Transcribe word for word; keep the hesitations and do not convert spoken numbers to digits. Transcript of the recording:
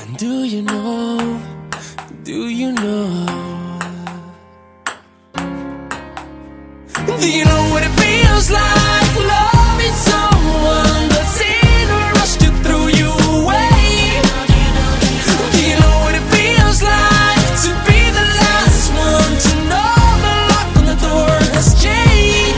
And do you know, do you know, do you know what it feels like to love?